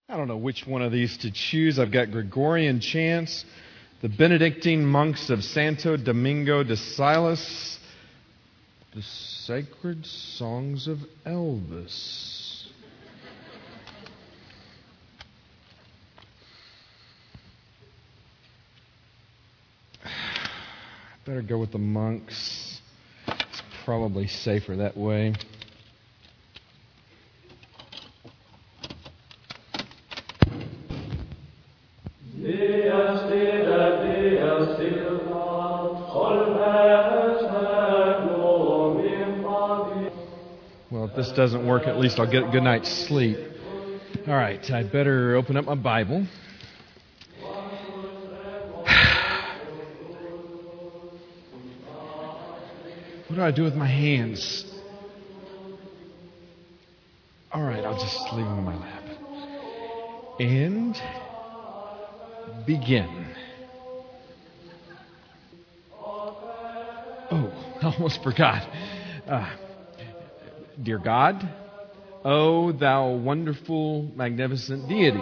I don't know which one of these to choose. I've got Gregorian chants, the Benedictine monks of Santo Domingo de Silos, the sacred songs of Elvis. Better go with the monks. It's probably safer that way. Well, if this doesn't work, at least I'll get a good night's sleep. All right, I'd better open up my Bible. What do I do with my hands? All right, I'll just leave them in my lap. And begin. Oh, I almost forgot. Dear God, O thou wonderful, magnificent deity,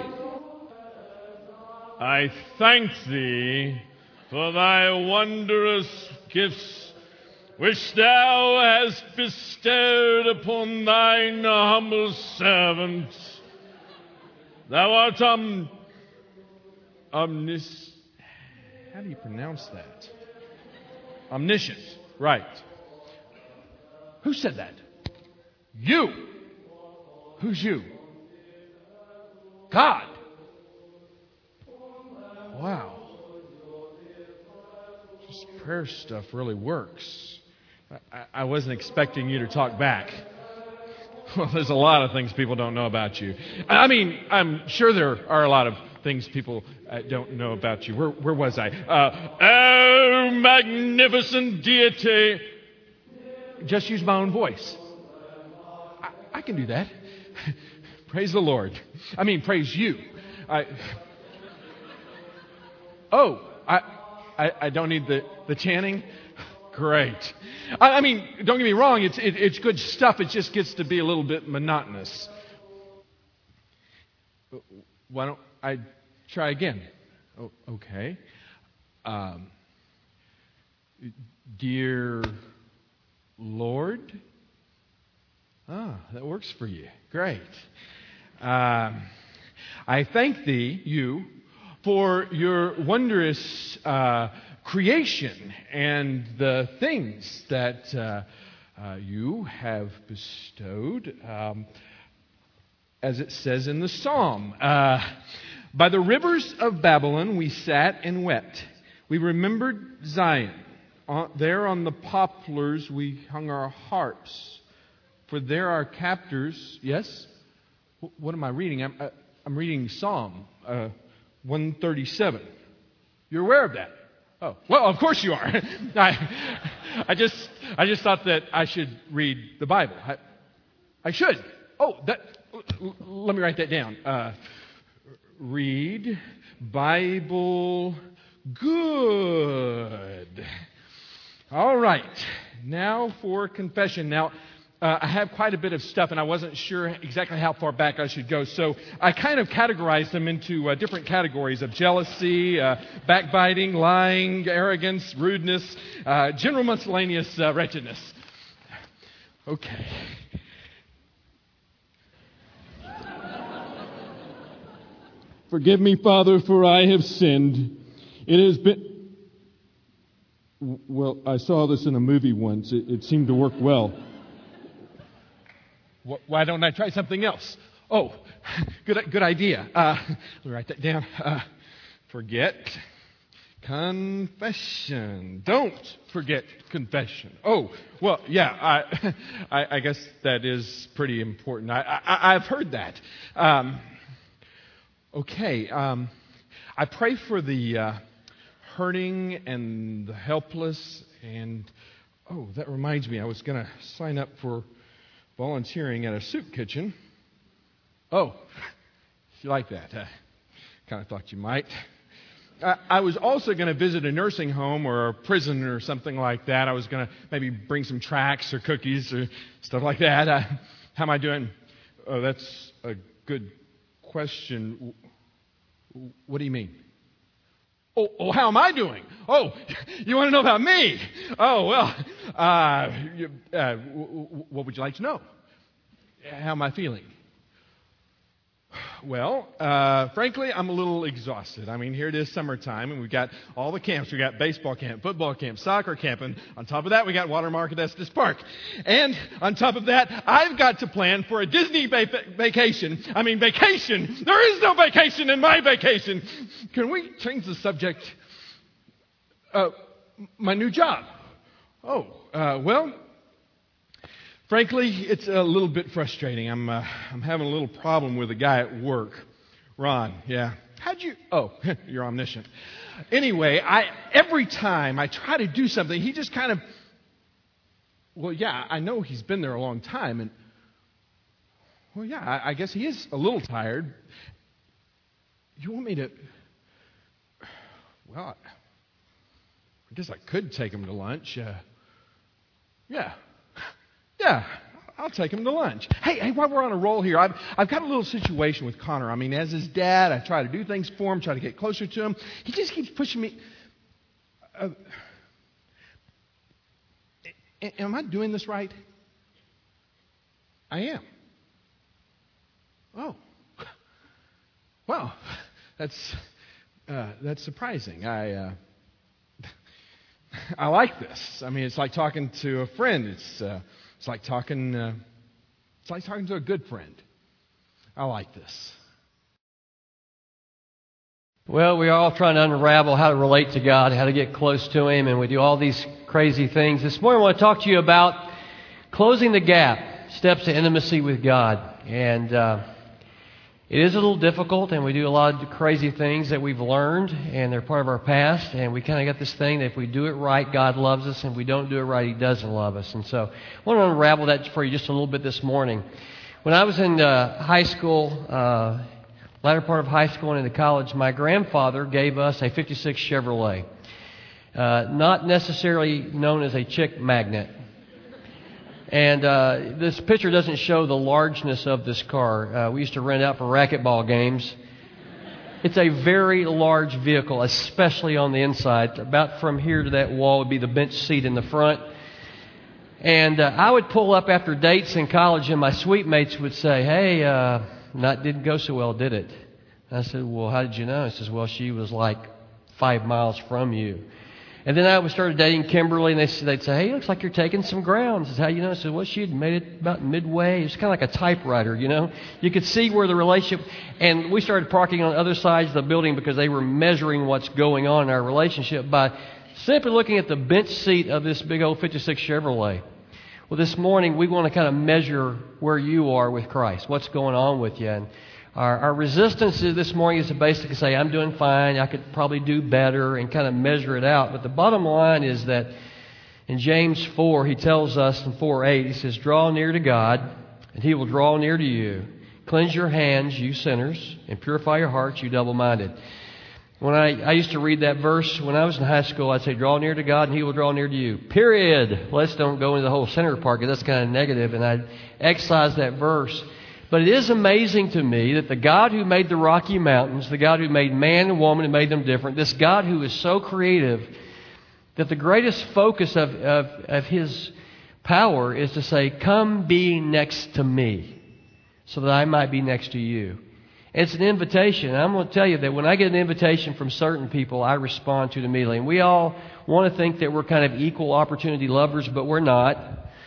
I thank thee for thy wondrous gifts which thou hast bestowed upon thine humble servant. Thou art How do you pronounce that? Omniscient, right. Who said that? You. Who's you? God. Wow. This prayer stuff really works. I wasn't expecting you to talk back. Well, there's a lot of things people don't know about you. I mean, I'm sure there are a lot of things people don't know about you. Where was I? Oh, magnificent deity. Just use my own voice. I can do that. Praise the Lord. I mean, praise you. I don't need the chanting? Great. I mean, don't get me wrong, it's good stuff. It just gets to be a little bit monotonous. Why don't I try again? Oh, okay. Dear Lord? That works for you. Great. I thank thee, you, for your wondrous creation and the things that you have bestowed, as it says in the psalm. By the rivers of Babylon we sat and wept. We remembered Zion. There on the poplars we hung our harps. For there our captors... Yes? What am I reading? I'm reading Psalm 137. You're aware of that? Oh, well, of course you are. I just thought that I should read the Bible. I should. Oh, let me write that down. Read Bible. Good. All right. Now for confession. Now, I have quite a bit of stuff, and I wasn't sure exactly how far back I should go. So I kind of categorized them into different categories of jealousy, backbiting, lying, arrogance, rudeness, general miscellaneous wretchedness. Okay. Forgive me, Father, for I have sinned. It has been... Well, I saw this in a movie once. It seemed to work well. Why don't I try something else? Oh, good idea. Let me write that down. Forget confession. Don't forget confession. Oh, well, yeah. I guess that is pretty important. I've heard that. Okay. I pray for the hurting and the helpless. And that reminds me, I was going to sign up for volunteering at a soup kitchen. Oh, if you like that. Kind of thought you might. I was also going to visit a nursing home or a prison or something like that. I was going to maybe bring some tracts or cookies or stuff like that. How am I doing? Oh, that's a good question. What do you mean? Oh, how am I doing? Oh, you want to know about me? Oh, well, what would you like to know? How am I feeling? Well, frankly, I'm a little exhausted. I mean, here it is summertime, and we've got all the camps. We've got baseball camp, football camp, soccer camp, and on top of that, we got Watermark at Estes Park. And on top of that, I've got to plan for a Disney vacation. I mean, vacation. There is no vacation in my vacation. Can we change the subject? My new job. Well, frankly, it's a little bit frustrating. I'm having a little problem with a guy at work. Ron, yeah. How'd you... Oh, you're omniscient. Anyway, every time I try to do something, he just kind of... Well, yeah, I know he's been there a long time, and... Well, yeah, I guess he is a little tired. You want me to... Well, I guess I could take him to lunch. Yeah, I'll take him to lunch. Hey, while we're on a roll here, I've got a little situation with Connor. I mean, as his dad, I try to do things for him, try to get closer to him. He just keeps pushing me. Am I doing this right? I am. Oh. Well, that's surprising. I like this. I mean, it's like talking to a friend. It's like talking to a good friend. I like this. Well, we're all trying to unravel how to relate to God, how to get close to Him, and we do all these crazy things. This morning I want to talk to you about closing the gap, steps to intimacy with God. And it is a little difficult, and we do a lot of crazy things that we've learned, and they're part of our past, and we kind of got this thing that if we do it right, God loves us, and if we don't do it right, He doesn't love us. And so I want to unravel that for you just a little bit this morning. When I was in high school, latter part of high school and into college, my grandfather gave us a 56 Chevrolet, not necessarily known as a chick magnet. And this picture doesn't show the largeness of this car. We used to rent out for racquetball games. It's a very large vehicle, especially on the inside. About from here to that wall would be the bench seat in the front. And I would pull up after dates in college, and my suite mates would say, "Hey, didn't go so well, did it?" And I said, "Well, how did you know?" He says, "Well, she was like 5 miles from you." And then I started dating Kimberly, and they'd say, "Hey, looks like you're taking some ground." I said, "How you know?" I said, "Well, she had made it about midway." It was kind of like a typewriter, you know. You could see where the relationship... And we started parking on other sides of the building because they were measuring what's going on in our relationship by simply looking at the bench seat of this big old 56 Chevrolet. Well, this morning, we want to kind of measure where you are with Christ, what's going on with you. And our resistance this morning is to basically say, "I'm doing fine, I could probably do better," and kind of measure it out. But the bottom line is that in James 4, he tells us in 4:8, he says, "Draw near to God, and He will draw near to you. Cleanse your hands, you sinners, and purify your hearts, you double-minded." When I used to read that verse when I was in high school, I'd say, "Draw near to God, and He will draw near to you." Period. Let's don't go into the whole sinner part, because that's kind of negative, and I'd excise that verse. But it is amazing to me that the God who made the Rocky Mountains, the God who made man and woman and made them different, this God who is so creative, that the greatest focus of His power is to say, "Come be next to me so that I might be next to you." It's an invitation. And I'm going to tell you that when I get an invitation from certain people, I respond to it immediately. And we all want to think that we're kind of equal opportunity lovers, but we're not.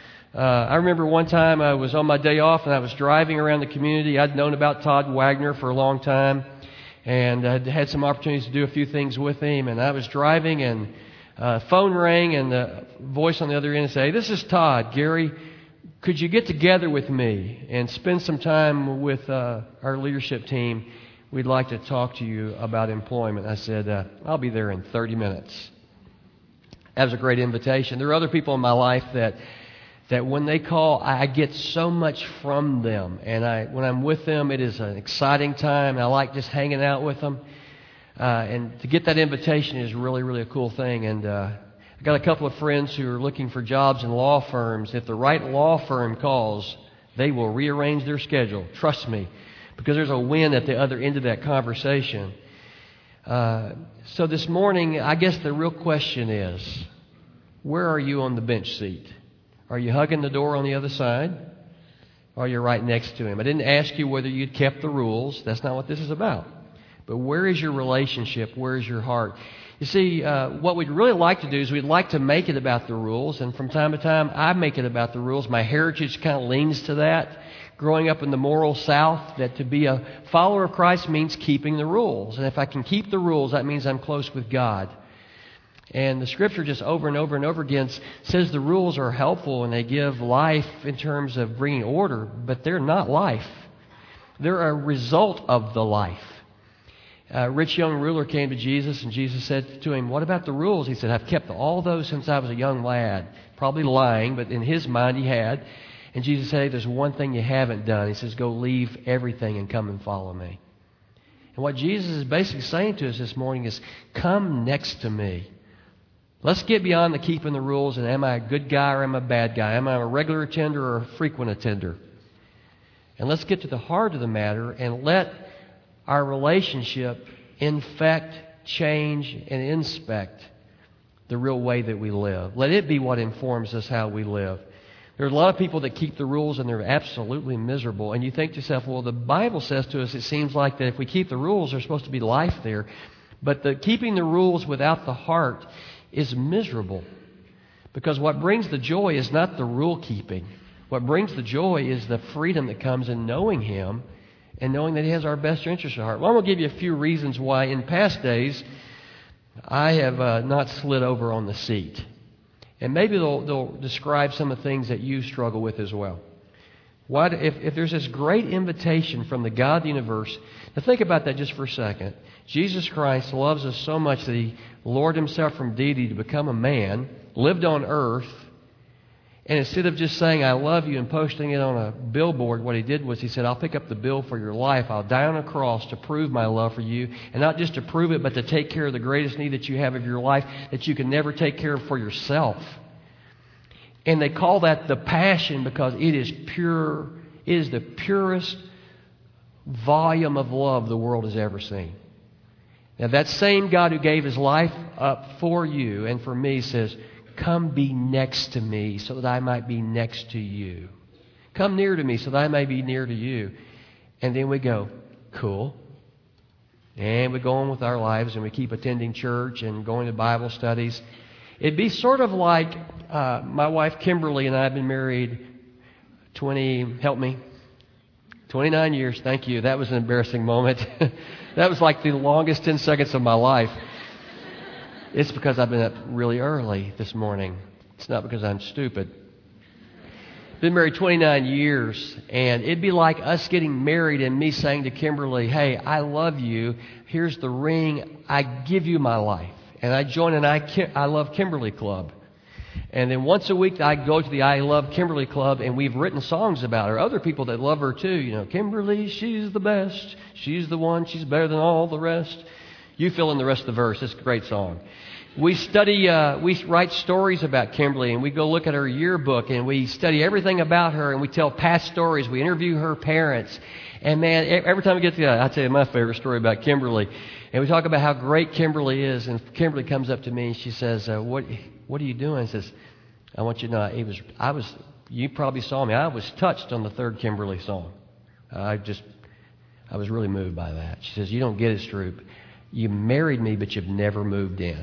I remember one time I was on my day off and I was driving around the community. I'd known about Todd Wagner for a long time, and I'd had some opportunities to do a few things with him. And I was driving, and phone rang, and the voice on the other end said, "Hey, this is Todd. Gary, could you get together with me and spend some time with our leadership team? We'd like to talk to you about employment." I said, "I'll be there in 30 minutes. That was a great invitation. There are other people in my life that when they call, I get so much from them. And when I'm with them, it is an exciting time. I like just hanging out with them. And to get that invitation is really, really a cool thing. And I got a couple of friends who are looking for jobs in law firms. If the right law firm calls, they will rearrange their schedule. Trust me. because there's a win at the other end of that conversation. So this morning, I guess the real question is, where are you on the bench seat? Are you hugging the door on the other side? Or are you right next to him? I didn't ask you whether you'd kept the rules. That's not what this is about. But where is your relationship? Where is your heart? You see, what we'd really like to do is we'd like to make it about the rules. And from time to time, I make it about the rules. My heritage kind of leans to that. Growing up in the moral South, that to be a follower of Christ means keeping the rules. And if I can keep the rules, that means I'm close with God. And the Scripture just over and over and over again says the rules are helpful and they give life in terms of bringing order, but they're not life. They're a result of the life. A rich young ruler came to Jesus, and Jesus said to him, "What about the rules?" He said, "I've kept all those since I was a young lad." Probably lying, but in his mind he had. And Jesus said, "Hey, there's one thing you haven't done." He says, "Go leave everything and come and follow me." And what Jesus is basically saying to us this morning is, come next to me. Let's get beyond the keeping the rules and am I a good guy or am I a bad guy? Am I a regular attender or a frequent attender? And let's get to the heart of the matter and let our relationship infect, change, and inspect the real way that we live. Let it be what informs us how we live. There are a lot of people that keep the rules and they're absolutely miserable. And you think to yourself, well, the Bible says to us, it seems like that if we keep the rules, there's supposed to be life there. But keeping the rules without the heart is miserable. Because what brings the joy is not the rule keeping. What brings the joy is the freedom that comes in knowing Him and knowing that He has our best interest at heart. Well, I'm going to give you a few reasons why in past days I have not slid over on the seat. And maybe they'll describe some of the things that you struggle with as well. If there's this great invitation from the God of the universe, now think about that just for a second. Jesus Christ loves us so much that He lowered Himself from deity to become a man, lived on earth, and instead of just saying, "I love you," and posting it on a billboard, what He did was He said, "I'll pick up the bill for your life. I'll die on a cross to prove my love for you." And not just to prove it, but to take care of the greatest need that you have of your life that you can never take care of for yourself. And they call that the passion because it is pure. It is the purest volume of love the world has ever seen. Now that same God who gave His life up for you and for me says, "Come be next to me so that I might be next to you. Come near to me so that I may be near to you." And then we go, cool. And we go on with our lives and we keep attending church and going to Bible studies. It'd be sort of like my wife Kimberly and I have been married 29 years. Thank you. That was an embarrassing moment. That was like the longest 10 seconds of my life. It's because I've been up really early this morning. It's not because I'm stupid. Been married 29 years, and it'd be like us getting married and me saying to Kimberly, "Hey, I love you. Here's the ring. I give you my life." And I join an I Love Kimberly Club. And then once a week I go to the I Love Kimberly Club, and we've written songs about her. Other people that love her too. You know, Kimberly, she's the best. She's the one. She's better than all the rest. You fill in the rest of the verse. It's a great song. We write stories about Kimberly, and we go look at her yearbook, and we study everything about her, and we tell past stories. We interview her parents. And man, every time we get together, I tell you my favorite story about Kimberly. And we talk about how great Kimberly is. And Kimberly comes up to me and she says, what are you doing? She says, "I want you to know, you probably saw me. I was touched on the third Kimberly song. I was really moved by that." She says, "You don't get it, Stroop. You married me, but you've never moved in."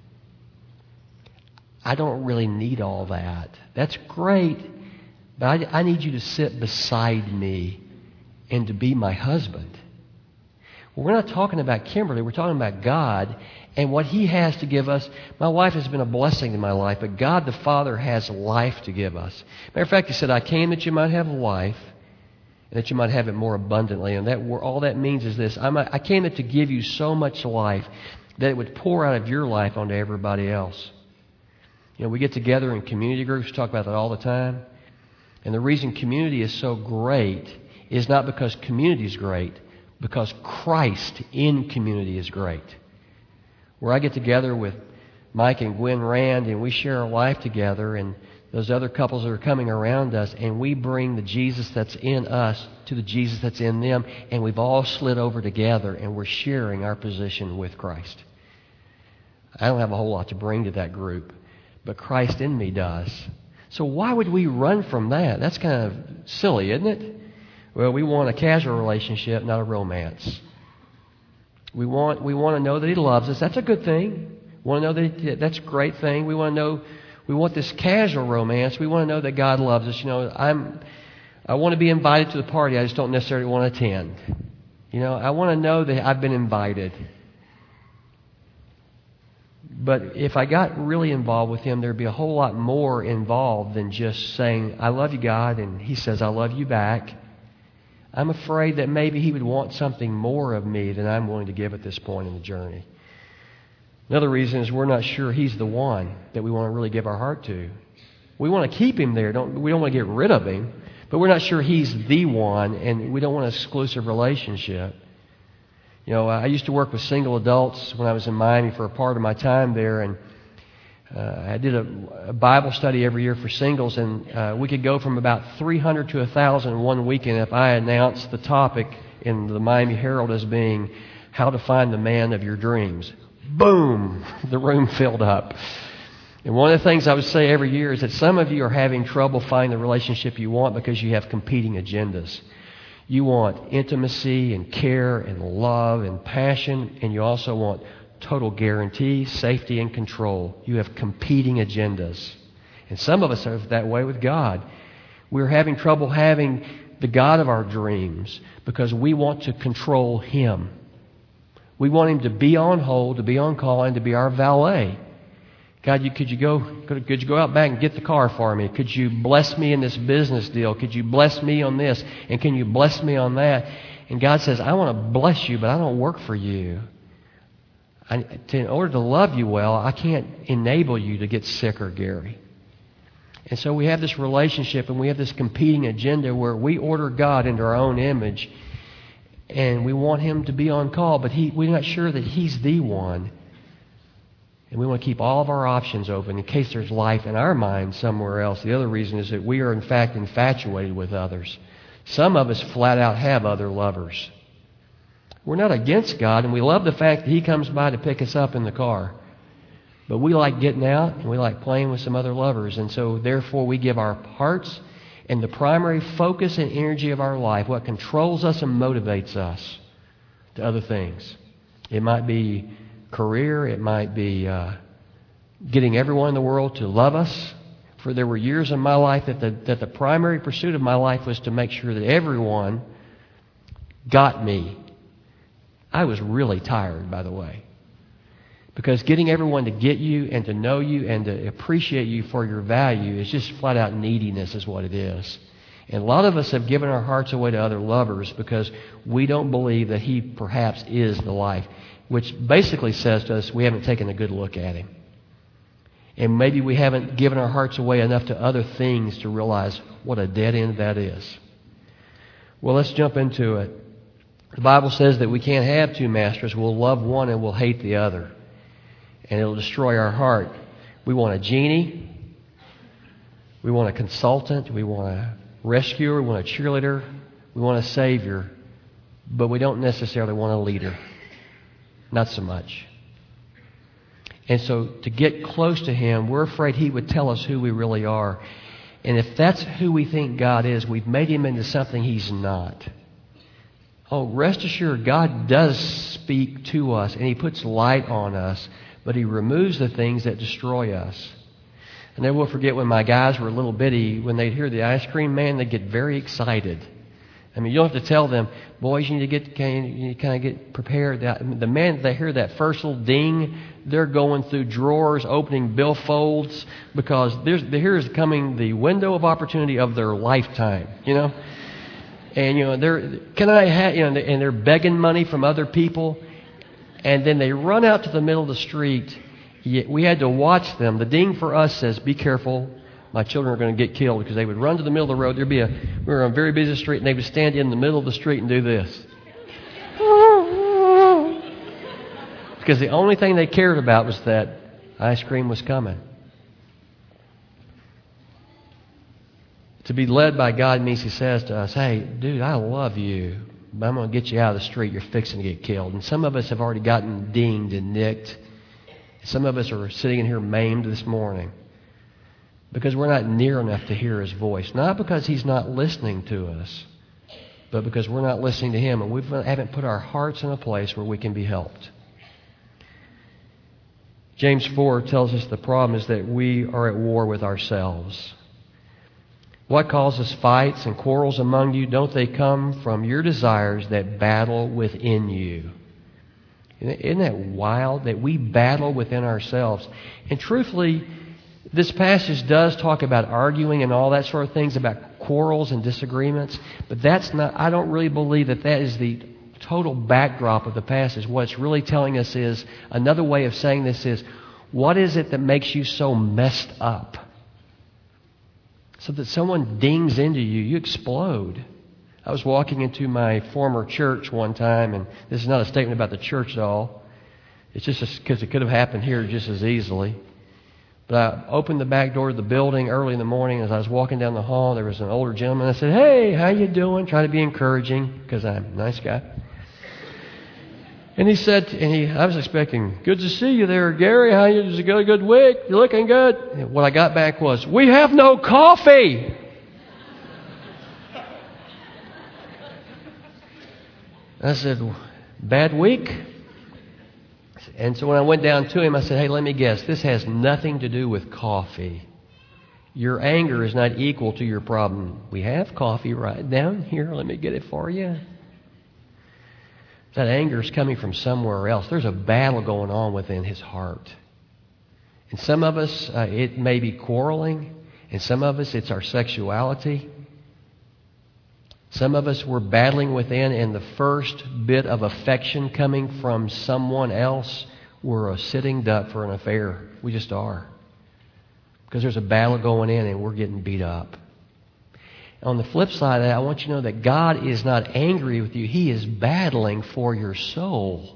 I don't really need all that. That's great, but I need you to sit beside me and to be my husband. Well, we're not talking about Kimberly. We're talking about God and what He has to give us. My wife has been a blessing in my life, but God the Father has life to give us. Matter of fact, He said, "I came that you might have life and that you might have it more abundantly." And all that means is this. I came to give you so much life that it would pour out of your life onto everybody else. You know, we get together in community groups, talk about that all the time. And the reason community is so great is not because community is great, because Christ in community is great. Where I get together with Mike and Gwen Rand and we share our life together, and those other couples that are coming around us, and we bring the Jesus that's in us to the Jesus that's in them, and we've all slid over together, and we're sharing our position with Christ. I don't have a whole lot to bring to that group, but Christ in me does. So why would we run from that? That's kind of silly, isn't it? Well, we want a casual relationship, not a romance. We want to know that He loves us. That's a good thing. We want to know that that's a great thing. We want this casual romance. We want to know that God loves us. I want to be invited to the party. I just don't necessarily want to attend. I want to know that I've been invited. But if I got really involved with Him, there'd be a whole lot more involved than just saying, I love you, God, and He says, I love you back. I'm afraid that maybe He would want something more of me than I'm willing to give at this point in the journey. Another reason is we're not sure He's the one that we want to really give our heart to. We want to keep Him there. We don't want to get rid of Him, but we're not sure He's the one, and we don't want an exclusive relationship. I used to work with single adults when I was in Miami for a part of my time there, and I did a Bible study every year for singles, and we could go from about 300 to 1,000 in one weekend if I announced the topic in the Miami Herald as being how to find the man of your dreams. Boom! The room filled up. And one of the things I would say every year is that some of you are having trouble finding the relationship you want because you have competing agendas. You want intimacy and care and love and passion, and you also want total guarantee, safety, and control. You have competing agendas. And some of us are that way with God. We're having trouble having the God of our dreams because we want to control Him. We want Him to be on hold, to be on call, and to be our valet. God, could you go out back and get the car for me? Could you bless me in this business deal? Could you bless me on this? And can you bless me on that? And God says, I want to bless you, but I don't work for you. In order to love you well, I can't enable you to get sicker, Gary. And so we have this relationship and we have this competing agenda where we order God into our own image and we want Him to be on call, but we're not sure that He's the one. And we want to keep all of our options open in case there's life in our mind somewhere else. The other reason is that we are in fact infatuated with others. Some of us flat out have other lovers. We're not against God, and we love the fact that He comes by to pick us up in the car. But we like getting out, and we like playing with some other lovers. And so, therefore, we give our hearts and the primary focus and energy of our life, what controls us and motivates us, to other things. It might be career. It might be getting everyone in the world to love us. For there were years in my life that the primary pursuit of my life was to make sure that everyone got me. I was really tired, by the way. Because getting everyone to get you and to know you and to appreciate you for your value is just flat out neediness is what it is. And a lot of us have given our hearts away to other lovers because we don't believe that He perhaps is the life. Which basically says to us we haven't taken a good look at Him. And maybe we haven't given our hearts away enough to other things to realize what a dead end that is. Well, let's jump into it. The Bible says that we can't have two masters. We'll love one and we'll hate the other. And it'll destroy our heart. We want a genie. We want a consultant. We want a rescuer. We want a cheerleader. We want a savior. But we don't necessarily want a leader. Not so much. And so to get close to Him, we're afraid He would tell us who we really are. And if that's who we think God is, we've made Him into something He's not. Oh, rest assured, God does speak to us and He puts light on us, but He removes the things that destroy us. I never will forget when my guys were little bitty, when they'd hear the ice cream man, they'd get very excited. I mean, you don't have to tell them, boys, you need to kind of get prepared. The minute they hear that first little ding, they're going through drawers, opening billfolds, because here is coming the window of opportunity of their lifetime, And, and they're begging money from other people. And then they run out to the middle of the street. We had to watch them. The ding for us says, be careful. My children are going to get killed, because they would run to the middle of the road. We were on a very busy street, and they would stand in the middle of the street and do this. Because the only thing they cared about was that ice cream was coming. To be led by God means He says to us, hey, dude, I love you, but I'm going to get you out of the street. You're fixing to get killed. And some of us have already gotten dinged and nicked. Some of us are sitting in here maimed this morning because we're not near enough to hear His voice. Not because He's not listening to us, but because we're not listening to Him, and we haven't put our hearts in a place where we can be helped. James 4 tells us the problem is that we are at war with ourselves. What causes fights and quarrels among you? Don't they come from your desires that battle within you? Isn't that wild that we battle within ourselves? And truthfully, this passage does talk about arguing and all that sort of things, about quarrels and disagreements, but that's not, I don't really believe that is the total backdrop of the passage. What it's really telling us is, another way of saying this is, what is it that makes you so messed up? So that someone dings into you, you explode. I was walking into my former church one time, and this is not a statement about the church at all. It's just because it could have happened here just as easily. But I opened the back door of the building early in the morning. As I was walking down the hall, there was an older gentleman. I said, "Hey, how you doing?" Trying to be encouraging because I'm a nice guy. And he said, I was expecting, "Good to see you there, Gary. How you? Did you got a good week? You're looking good." And what I got back was, "We have no coffee." I said, "Bad week?" And so when I went down to him, I said, "Hey, let me guess. This has nothing to do with coffee. Your anger is not equal to your problem. We have coffee right down here. Let me get it for you." That anger is coming from somewhere else. There's a battle going on within his heart. And some of us, it may be quarreling. And some of us, it's our sexuality. Some of us, we're battling within, and the first bit of affection coming from someone else, we're a sitting duck for an affair. We just are. Because there's a battle going in, and we're getting beat up. On the flip side of that, I want you to know that God is not angry with you. He is battling for your soul.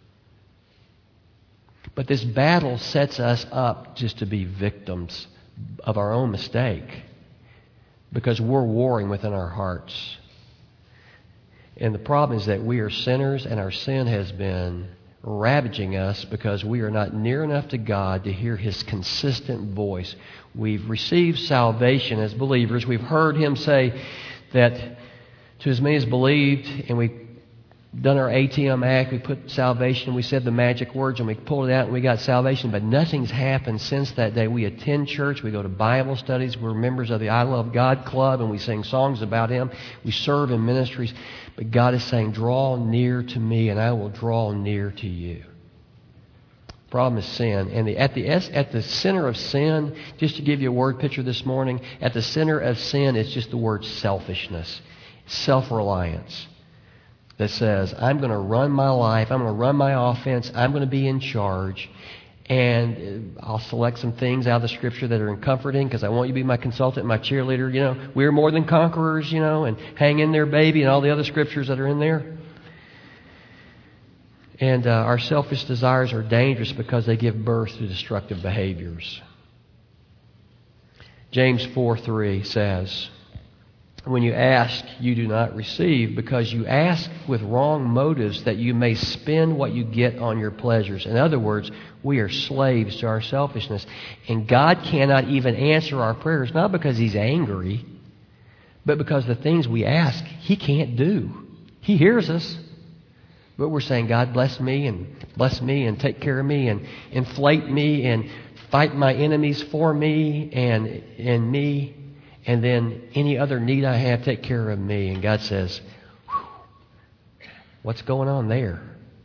But this battle sets us up just to be victims of our own mistake, because we're warring within our hearts. And the problem is that we are sinners, and our sin has been ravaging us because we are not near enough to God to hear His consistent voice. We've received salvation as believers. We've heard Him say that to as many as believed, and we've done our ATM act, we put salvation, we said the magic words, and we pulled it out, and we got salvation. But nothing's happened since that day. We attend church, we go to Bible studies, we're members of the I Love God Club, and we sing songs about Him. We serve in ministries. But God is saying, "Draw near to me, and I will draw near to you." Problem is sin. And at the center of sin, just to give you a word picture this morning, at the center of sin is just the word selfishness, self-reliance. That says, I'm going to run my life, I'm going to run my offense, I'm going to be in charge, and I'll select some things out of the Scripture that are comforting because I want you to be my consultant, my cheerleader. You know, we're more than conquerors, you know, and hang in there, baby, and all the other Scriptures that are in there. And our selfish desires are dangerous because they give birth to destructive behaviors. James 4:3 says, "When you ask, you do not receive, because you ask with wrong motives, that you may spend what you get on your pleasures." In other words, we are slaves to our selfishness. And God cannot even answer our prayers, not because He's angry, but because the things we ask, He can't do. He hears us. But we're saying, "God, bless me and take care of me and inflate me and fight my enemies for me and me. And then any other need I have, take care of me." And God says, "What's going on there?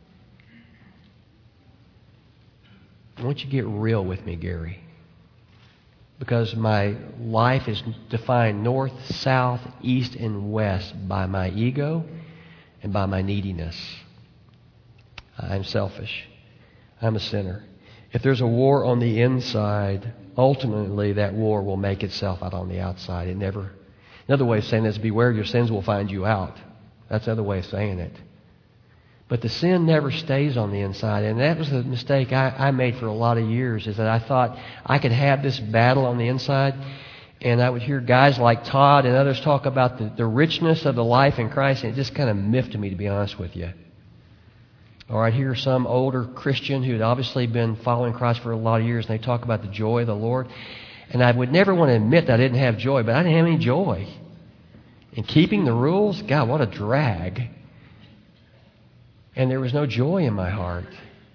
I want you to get real with me, Gary. Because my life is defined north, south, east, and west by my ego and by my neediness. I'm selfish. I'm a sinner. If there's a war on the inside, ultimately that war will make itself out on the outside. Another way of saying this, beware, your sins will find you out. That's another way of saying it. But the sin never stays on the inside. And that was the mistake I made for a lot of years, is that I thought I could have this battle on the inside, And I would hear guys like Todd and others talk about the richness of the life in Christ, and it just kind of miffed me, to be honest with you. Or I'd hear some older Christian who had obviously been following Christ for a lot of years, and they talk about the joy of the Lord. And I would never want to admit that I didn't have joy, but I didn't have any joy. And keeping the rules, God, what a drag. And there was no joy in my heart.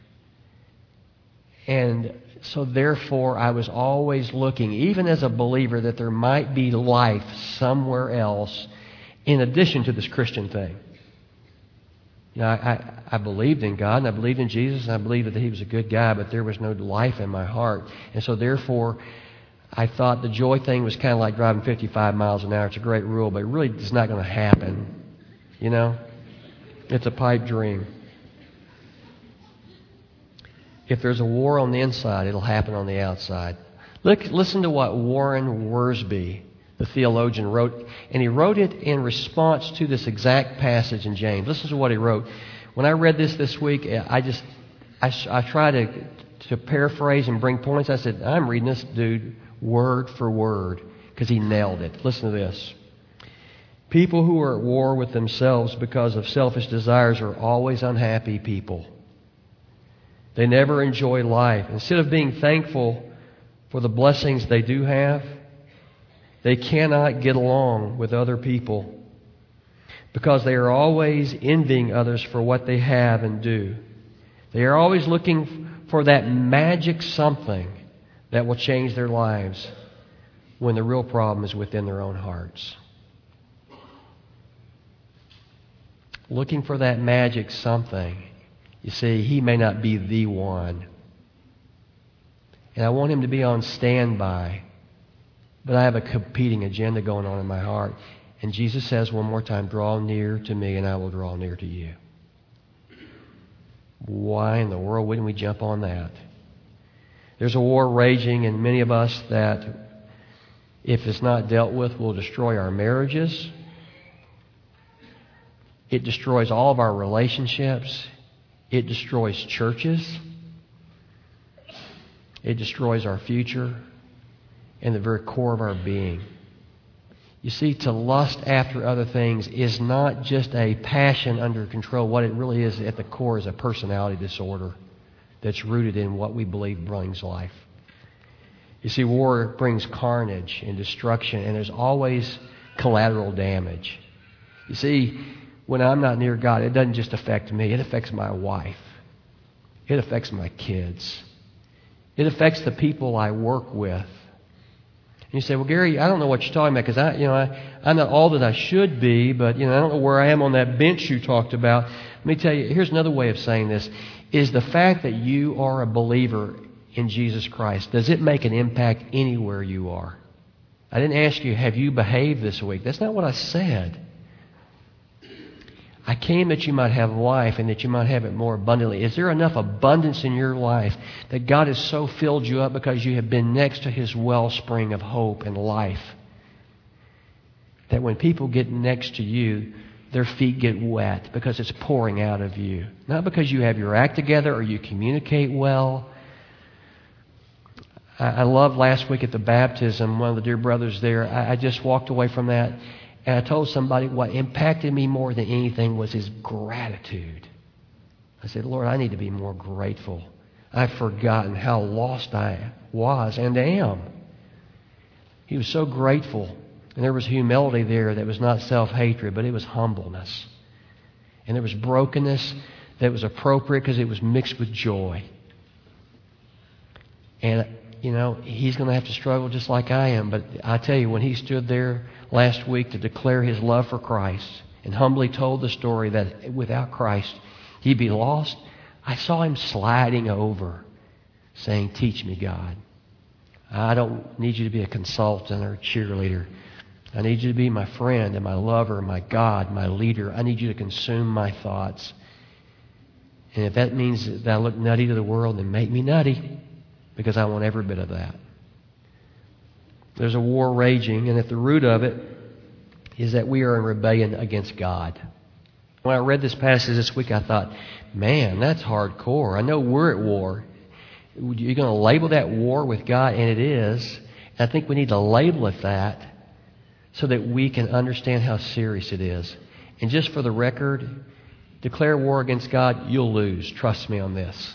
And so therefore, I was always looking, even as a believer, that there might be life somewhere else in addition to this Christian thing. You know, I believed in God, and I believed in Jesus, and I believed that He was a good guy, but there was no life in my heart. And so therefore, I thought the joy thing was kind of like driving 55 miles an hour. It's a great rule, but it really is not going to happen. You know? It's a pipe dream. If there's a war on the inside, it'll happen on the outside. Listen to what Warren Wiersbe, the theologian, wrote. And he wrote it in response to this exact passage in James. Listen to what he wrote. When I read this week, I tried to paraphrase and bring points. I said, I'm reading this dude word for word, because he nailed it. Listen to this. People who are at war with themselves because of selfish desires are always unhappy people. They never enjoy life. Instead of being thankful for the blessings they do have, they cannot get along with other people because they are always envying others for what they have and do. They are always looking for that magic something that will change their lives when the real problem is within their own hearts. Looking for that magic something. You see, he may not be the one. And I want him to be on standby. But I have a competing agenda going on in my heart. And Jesus says one more time, draw near to me and I will draw near to you. Why in the world wouldn't we jump on that? There's a war raging in many of us that, if it's not dealt with, will destroy our marriages. It destroys all of our relationships. It destroys churches. It destroys our future and the very core of our being. You see, to lust after other things is not just a passion under control. What it really is at the core is a personality disorder that's rooted in what we believe brings life. You see, war brings carnage and destruction, and there's always collateral damage. You see, when I'm not near God, it doesn't just affect me. It affects my wife. It affects my kids. It affects the people I work with. And you say, well, Gary, I don't know what you're talking about, because I'm not all that I should be, but I don't know where I am on that bench you talked about. Let me tell you, here's another way of saying this, is the fact that you are a believer in Jesus Christ, does it make an impact anywhere you are? I didn't ask you, have you behaved this week? That's not what I said. I came that you might have life and that you might have it more abundantly. Is there enough abundance in your life that God has so filled you up because you have been next to His wellspring of hope and life, that when people get next to you, their feet get wet because it's pouring out of you? Not because you have your act together or you communicate well. I loved last week at the baptism, one of the dear brothers there, I just walked away from that. And I told somebody what impacted me more than anything was his gratitude. I said, Lord, I need to be more grateful. I've forgotten how lost I was and am. He was so grateful. And there was humility there that was not self-hatred, but it was humbleness. And there was brokenness that was appropriate because it was mixed with joy. And, he's going to have to struggle just like I am. But I tell you, when he stood there last week to declare his love for Christ and humbly told the story that without Christ he'd be lost, I saw him sliding over saying, teach me, God. I don't need you to be a consultant or a cheerleader. I need you to be my friend and my lover, my God, my leader. I need you to consume my thoughts. And if that means that I look nutty to the world, then make me nutty, because I want every bit of that. There's a war raging, and at the root of it is that we are in rebellion against God. When I read this passage this week, I thought, man, that's hardcore. I know we're at war. You're going to label that war with God, and it is. And I think we need to label it that so that we can understand how serious it is. And just for the record, declare war against God, you'll lose. Trust me on this.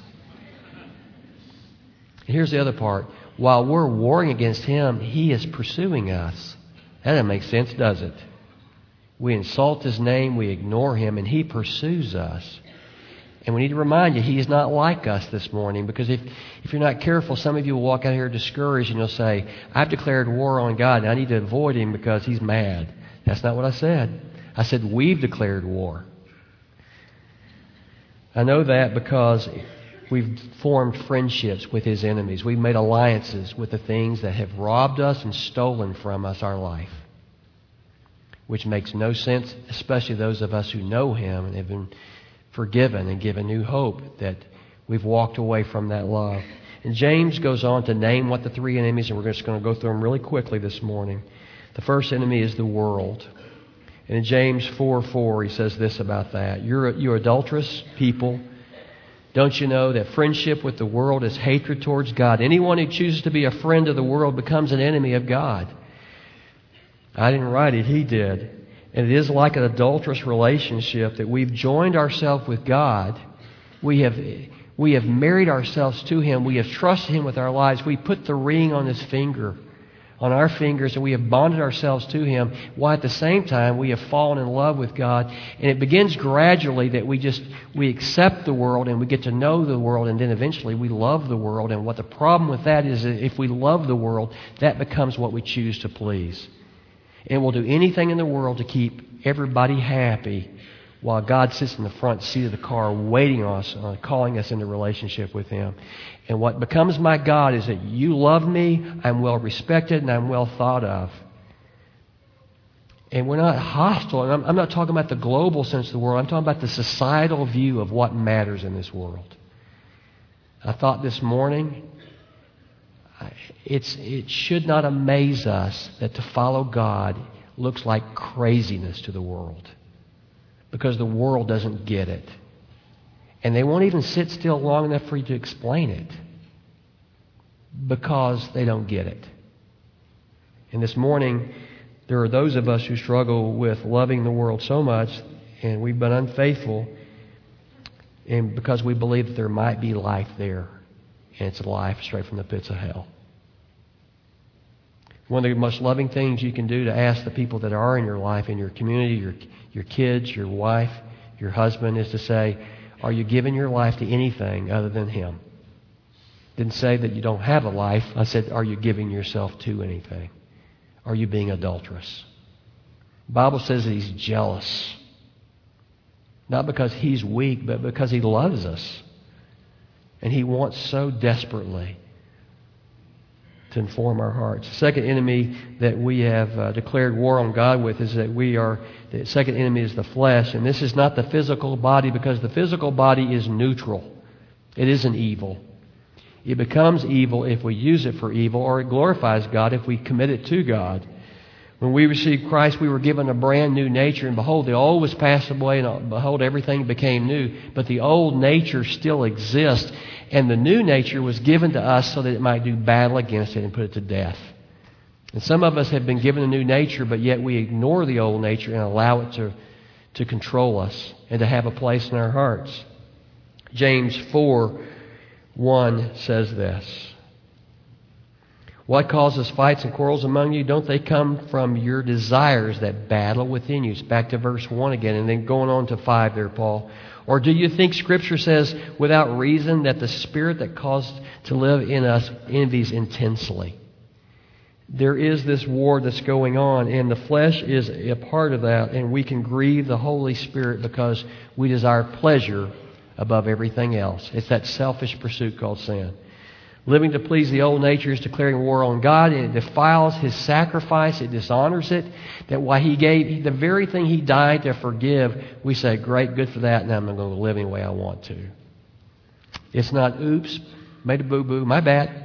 And here's the other part. While we're warring against Him, He is pursuing us. That doesn't make sense, does it? We insult His name, we ignore Him, and He pursues us. And we need to remind you, He is not like us this morning, because if you're not careful, some of you will walk out here discouraged and you'll say, I've declared war on God and I need to avoid Him because He's mad. That's not what I said. I said we've declared war. I know that because we've formed friendships with His enemies. We've made alliances with the things that have robbed us and stolen from us our life, which makes no sense, especially those of us who know Him and have been forgiven and given new hope, that we've walked away from that love. And James goes on to name what the three enemies, and we're just going to go through them really quickly this morning. The first enemy is the world. And in James 4:4, he says this about that. You adulterous people, don't you know that friendship with the world is hatred towards God? Anyone who chooses to be a friend of the world becomes an enemy of God. I didn't write it, He did. And it is like an adulterous relationship that we've joined ourselves with God. We have married ourselves to Him. We have trusted Him with our lives. We put the ring on His finger, on our fingers, and we have bonded ourselves to Him, while at the same time we have fallen in love with God. And it begins gradually that we accept the world and we get to know the world, and then eventually we love the world. And what the problem with that is, if we love the world, that becomes what we choose to please. And we'll do anything in the world to keep everybody happy, while God sits in the front seat of the car waiting on us, calling us into relationship with Him. And what becomes my God is that you love me, I'm well respected, and I'm well thought of. And we're not hostile. And I'm not talking about the global sense of the world. I'm talking about the societal view of what matters in this world. I thought this morning, it should not amaze us that to follow God looks like craziness to the world, because the world doesn't get it. And they won't even sit still long enough for you to explain it, because they don't get it. And this morning, there are those of us who struggle with loving the world so much, and we've been unfaithful, and because we believe that there might be life there, and it's a life straight from the pits of hell. One of the most loving things you can do to ask the people that are in your life, in your community, your kids, your wife, your husband, is to say, are you giving your life to anything other than Him? Didn't say that you don't have a life. I said, are you giving yourself to anything? Are you being adulterous? The Bible says that He's jealous. Not because He's weak, but because He loves us. And He wants so desperately to inform our hearts. The second enemy that we have declared war on God with is that the second enemy is the flesh. And this is not the physical body, because the physical body is neutral. It isn't evil. It becomes evil if we use it for evil, or it glorifies God if we commit it to God. When we received Christ, we were given a brand new nature, and behold, the old was passed away, and behold, everything became new. But the old nature still exists, and the new nature was given to us so that it might do battle against it and put it to death. And some of us have been given a new nature, but yet we ignore the old nature and allow it to control us and to have a place in our hearts. James 4:1 says this. What causes fights and quarrels among you? Don't they come from your desires that battle within you? It's back to verse 1 again, and then going on to 5 there, Paul. Or do you think Scripture says without reason that the Spirit that caused to live in us envies intensely? There is this war that's going on, and the flesh is a part of that, and we can grieve the Holy Spirit because we desire pleasure above everything else. It's that selfish pursuit called sin. Living to please the old nature is declaring war on God, and it defiles His sacrifice. It dishonors it. That why He gave the very thing He died to forgive, we say, great, good for that, and I'm going to live any way I want to. It's not, oops, made a boo-boo, my bad.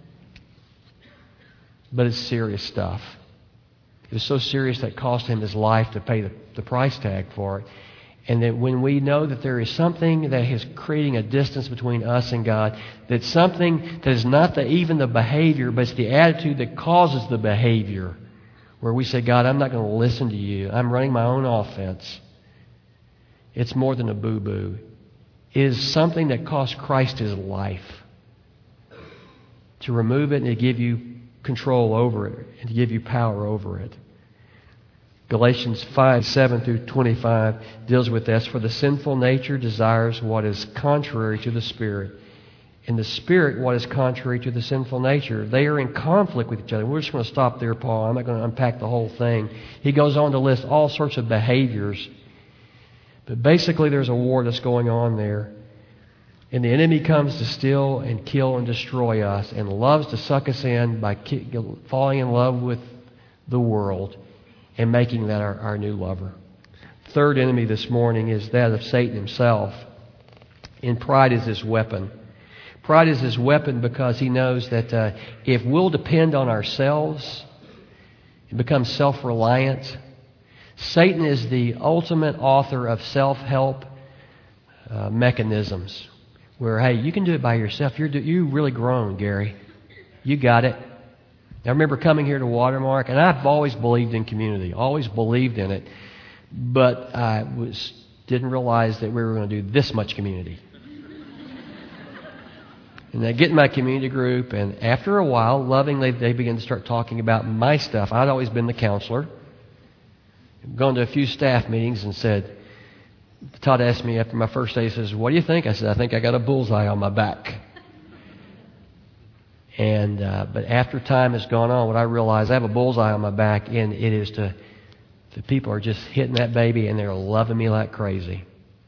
But it's serious stuff. It was so serious that it cost Him His life to pay the price tag for it. And that when we know that there is something that is creating a distance between us and God, that something that is not even the behavior, but it's the attitude that causes the behavior, where we say, God, I'm not going to listen to you. I'm running my own offense. It's more than a boo-boo. It is something that cost Christ His life. To remove it and to give you control over it and to give you power over it. Galatians 5:7-25 deals with this. For the sinful nature desires what is contrary to the Spirit, and the Spirit what is contrary to the sinful nature. They are in conflict with each other. We're just going to stop there, Paul. I'm not going to unpack the whole thing. He goes on to list all sorts of behaviors. But basically there's a war that's going on there. And the enemy comes to steal and kill and destroy us and loves to suck us in by falling in love with the world and making that our new lover. Third enemy this morning is that of Satan himself. And pride is his weapon. Pride is his weapon because he knows that if we'll depend on ourselves and become self-reliant, Satan is the ultimate author of self-help mechanisms. Where, hey, you can do it by yourself. You're really grown, Gary. You got it. I remember coming here to Watermark, and I've always believed in community, always believed in it, but I didn't realize that we were going to do this much community. And I get in my community group, and after a while, lovingly, they begin to start talking about my stuff. I'd always been the counselor. Gone to a few staff meetings and said, Todd asked me after my first day, he says, what do you think? I said, I think I got a bullseye on my back. And but after time has gone on, what I realize, I have a bullseye on my back, and it is the people are just hitting that baby, and they're loving me like crazy.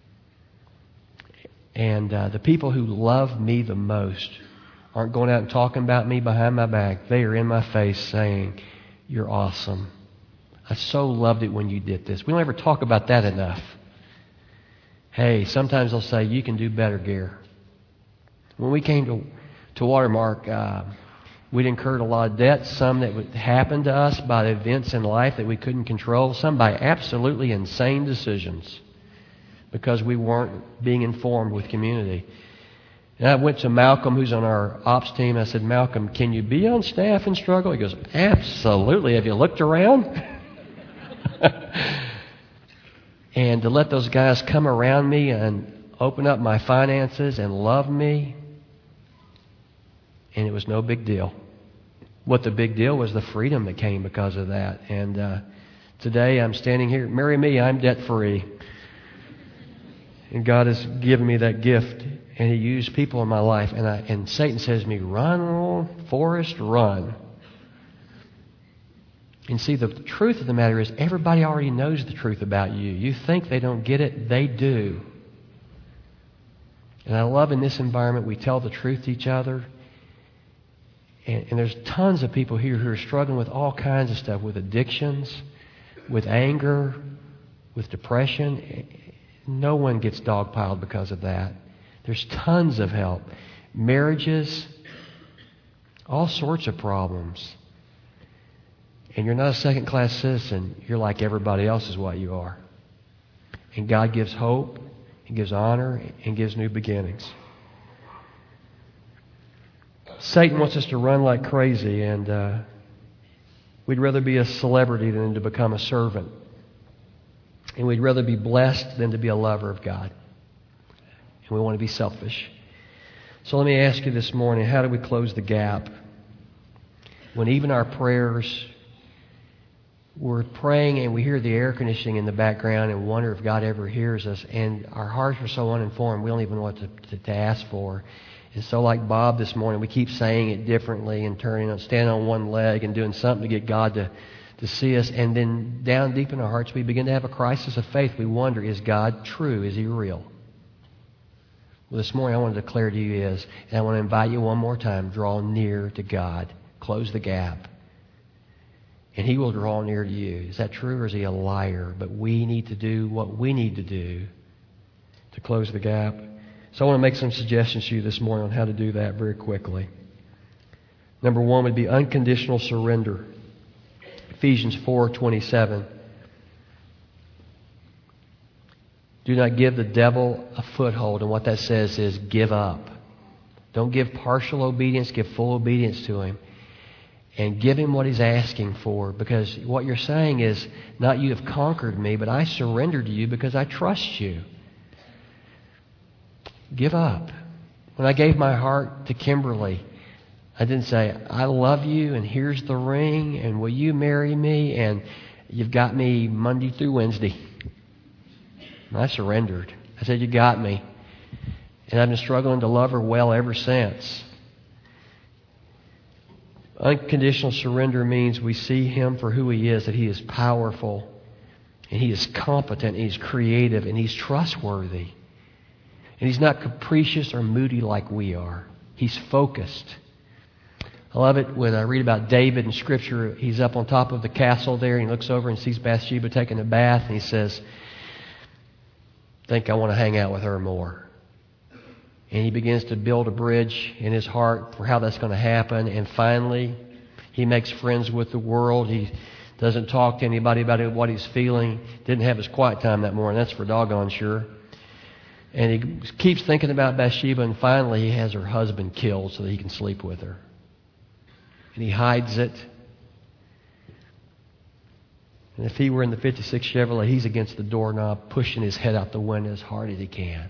And the people who love me the most aren't going out and talking about me behind my back. They are in my face saying, you're awesome. I so loved it when you did this. We don't ever talk about that enough. Hey, sometimes they'll say, you can do better, Gary. When we came to Watermark, we'd incurred a lot of debt, some that would happen to us by events in life that we couldn't control, some by absolutely insane decisions because we weren't being informed with community. And I went to Malcolm, who's on our ops team. I said, Malcolm, can you be on staff and struggle? He goes, absolutely. Have you looked around? And to let those guys come around me and open up my finances and love me, and it was no big deal. What the big deal was the freedom that came because of that. And today I'm standing here. Marry me, I'm debt-free. And God has given me that gift, and He used people in my life. And Satan says to me, run, Forrest, run. And see, the truth of the matter is everybody already knows the truth about you. You think they don't get it, they do. And I love in this environment we tell the truth to each other. And there's tons of people here who are struggling with all kinds of stuff, with addictions, with anger, with depression. No one gets dogpiled because of that. There's tons of help. Marriages, all sorts of problems. And you're not a second-class citizen. You're like everybody else is what you are. And God gives hope, He gives honor, and gives new beginnings. Satan wants us to run like crazy, and we'd rather be a celebrity than to become a servant. And we'd rather be blessed than to be a lover of God. And we want to be selfish. So let me ask you this morning, how do we close the gap? When even our prayers, we're praying and we hear the air conditioning in the background and wonder if God ever hears us, and our hearts are so uninformed we don't even know what to ask for. And so like Bob this morning, we keep saying it differently and standing on one leg and doing something to get God to see us. And then down deep in our hearts, we begin to have a crisis of faith. We wonder, is God true? Is He real? Well, this morning I want to declare to you He is. And I want to invite you one more time, draw near to God. Close the gap. And He will draw near to you. Is that true, or is He a liar? But we need to do what we need to do to close the gap. So I want to make some suggestions to you this morning on how to do that very quickly. Number one would be unconditional surrender. Ephesians 4:27. Do not give the devil a foothold. And what that says is give up. Don't give partial obedience. Give full obedience to him. And give him what he's asking for. Because what you're saying is, not you have conquered me, but I surrender to you because I trust you. Give up. When I gave my heart to Kimberly, I didn't say, I love you and here's the ring and will you marry me and you've got me Monday through Wednesday. And I surrendered. I said, you got me. And I've been struggling to love her well ever since. Unconditional surrender means we see him for who he is, that he is powerful and he is competent and he's creative and he's trustworthy. And he's not capricious or moody like we are. He's focused. I love it when I read about David in Scripture. He's up on top of the castle there and he looks over and sees Bathsheba taking a bath and he says, I think I want to hang out with her more. And he begins to build a bridge in his heart for how that's going to happen. And finally, he makes friends with the world. He doesn't talk to anybody about what he's feeling. Didn't have his quiet time that morning. That's for doggone sure. And he keeps thinking about Bathsheba. And finally, he has her husband killed so that he can sleep with her. And he hides it. And if he were in the 56 Chevrolet, he's against the doorknob, pushing his head out the window as hard as he can.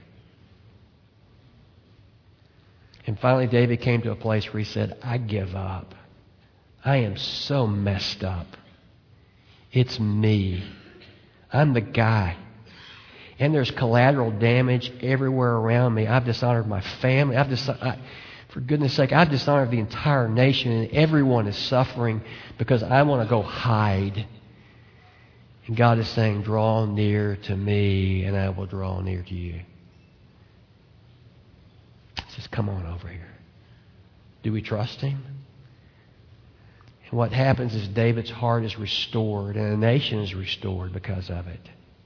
And finally, David came to a place where he said, I give up. I am so messed up. It's me. I'm the guy. And there's collateral damage everywhere around me. I've dishonored my family. For goodness sake, I've dishonored the entire nation, and everyone is suffering because I want to go hide. And God is saying, draw near to me, and I will draw near to you. He says, come on over here. Do we trust him? And what happens is David's heart is restored, and a nation is restored because of it.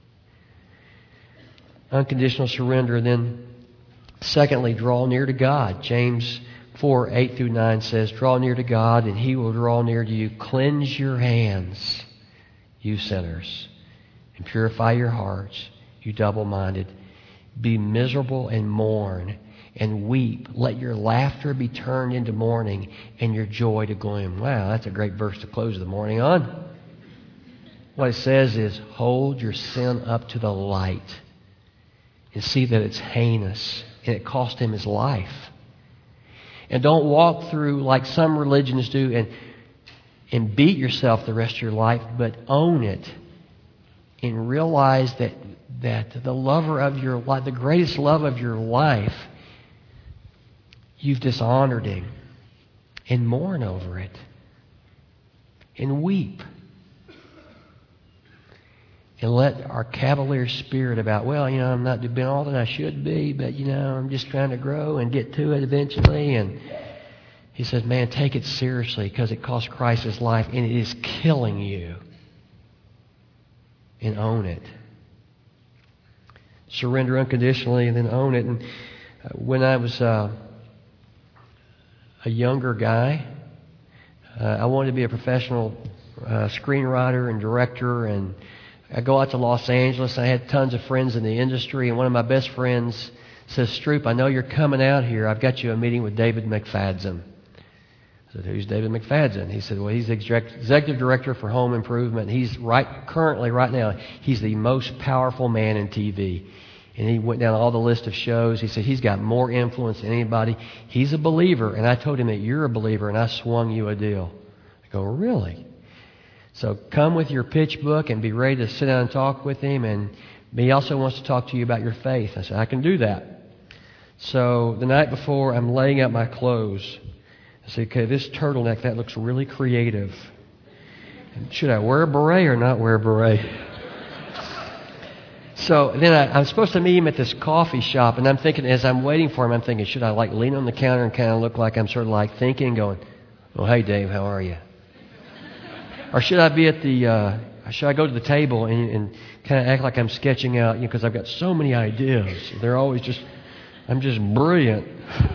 Unconditional surrender. Then, secondly, draw near to God. James 4, 8 through 9 says, draw near to God, and he will draw near to you. Cleanse your hands, you sinners, and purify your hearts, you double-minded. Be miserable and mourn and weep. Let your laughter be turned into mourning and your joy to gloom. Wow, that's a great verse to close the morning on. What it says is, hold your sin up to the light and see that it's heinous and it cost him his life. And don't walk through like some religions do and beat yourself the rest of your life, but own it and realize that the lover of your life, the greatest love of your life, you've dishonored him, and mourn over it and weep. And let our cavalier spirit about, I'm not doing all that I should be, but, I'm just trying to grow and get to it eventually. And he says, man, take it seriously because it cost Christ his life and it is killing you. And own it. Surrender unconditionally and then own it. And when I was a younger guy, I wanted to be a professional screenwriter and director, and I go out to Los Angeles. I had tons of friends in the industry, and one of my best friends says, Stroop, I know you're coming out here. I've got you a meeting with David McFadden. I said, who's David McFadden? He said, well, he's the executive director for Home Improvement. He's currently, right now, he's the most powerful man in TV. And he went down all the list of shows. He said he's got more influence than anybody. He's a believer. And I told him that you're a believer, and I swung you a deal. I go, really? So come with your pitch book and be ready to sit down and talk with him. And he also wants to talk to you about your faith. I said, I can do that. So the night before, I'm laying out my clothes. I said, okay, this turtleneck, that looks really creative. Should I wear a beret or not wear a beret? So then I'm supposed to meet him at this coffee shop, and I'm thinking, as I'm waiting for him, I'm thinking, should I lean on the counter and kind of look like I'm sort of thinking, going, oh, hey, Dave, how are you? Or should I be should I go to the table and kind of act like I'm sketching out, because I've got so many ideas. They're always I'm just brilliant.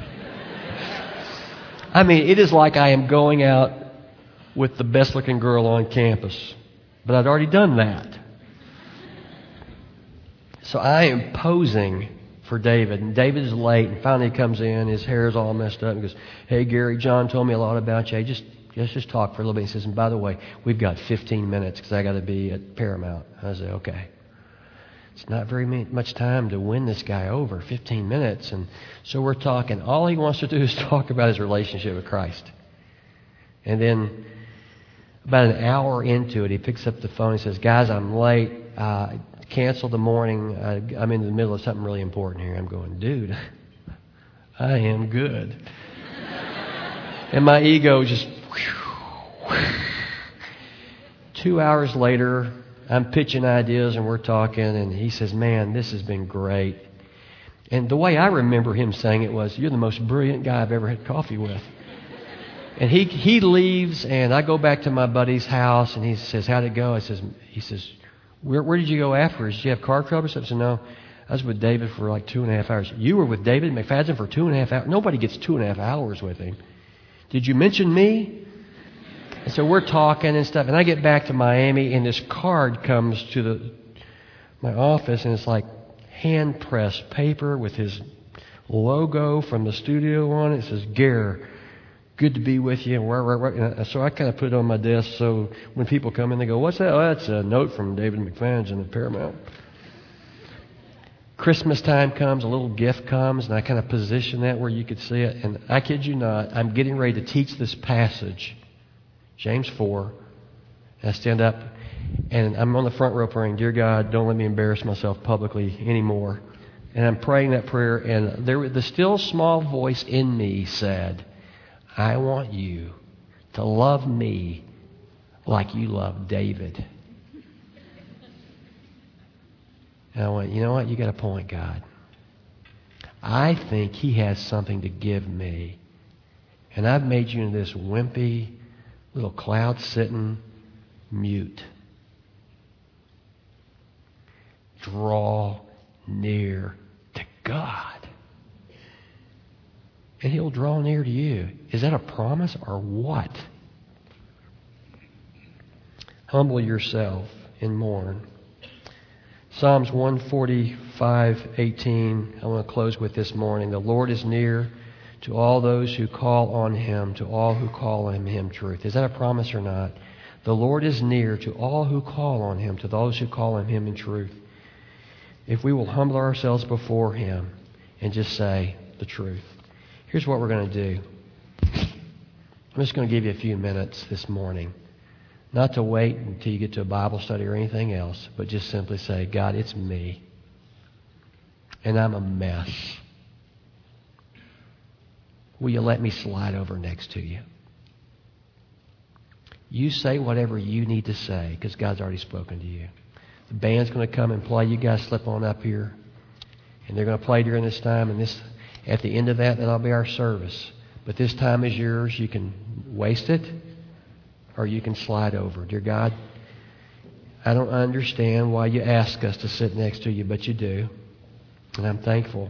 I mean, it is like I am going out with the best looking girl on campus. But I'd already done that. So I am posing for David. And David is late, and finally he comes in. His hair is all messed up. And goes, "Hey, Gary, John told me a lot about you. Hey, let's just talk for a little bit." He says, "And by the way, we've got 15 minutes because I got to be at Paramount." I say, "Okay." It's not very much time to win this guy over, 15 minutes. And so we're talking. All he wants to do is talk about his relationship with Christ. And then about an hour into it, he picks up the phone and says, "Guys, I'm late. Cancel the morning. I'm in the middle of something really important here." I'm going, "Dude, I am good." And my ego just... 2 hours later, I'm pitching ideas and we're talking, and he says, "Man, this has been great." And the way I remember him saying it was, "You're the most brilliant guy I've ever had coffee with." And he leaves, and I go back to my buddy's house, and he says, "How'd it go?" He says, Where did you go afterwards? Did you have car trouble?" I said, "No, I was with David for like 2.5 hours." "You were with David McFadden for 2.5 hours? Nobody gets 2.5 hours with him." "Did you mention me?" And so we're talking and stuff, and I get back to Miami, and this card comes to my office, and it's like hand-pressed paper with his logo from the studio on it. It says, "Gare, good to be with you." And so I kind of put it on my desk so when people come in, they go, "What's that?" "Oh, that's a note from David McFadden at Paramount." Christmas time comes, a little gift comes, and I kind of position that where you could see it. And I kid you not, I'm getting ready to teach this passage, James 4. And I stand up, and I'm on the front row praying, "Dear God, don't let me embarrass myself publicly anymore." And I'm praying that prayer, and the still small voice in me said, "I want you to love me like you love David." And I went, "You know what? You got a point, God. I think he has something to give me. And I've made you into this wimpy, little cloud-sitting mute. Draw near to God, and he'll draw near to you." Is that a promise or what? Humble yourself and mourn. Psalms 145:18. I want to close with this morning. "The Lord is near to all those who call on him, to all who call on him truth." Is that a promise or not? The Lord is near to all who call on him, to those who call on him in truth. If we will humble ourselves before him and just say the truth. Here's what we're going to do. I'm just going to give you a few minutes this morning. Not to wait until you get to a Bible study or anything else, but just simply say, "God, it's me. And I'm a mess. Will you let me slide over next to you?" You say whatever you need to say, because God's already spoken to you. The band's going to come and play. You guys slip on up here. And they're going to play during this time. And at the end of that'll be our service. But this time is yours. You can waste it, or you can slide over. Dear God, I don't understand why you ask us to sit next to you, but you do. And I'm thankful.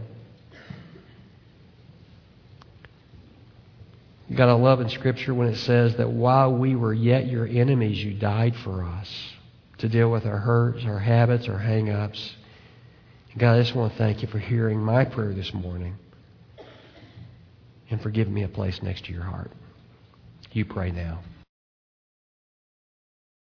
God, I love in Scripture when it says that while we were yet your enemies, you died for us to deal with our hurts, our habits, our hang-ups. God, I just want to thank you for hearing my prayer this morning and for giving me a place next to your heart. You pray now.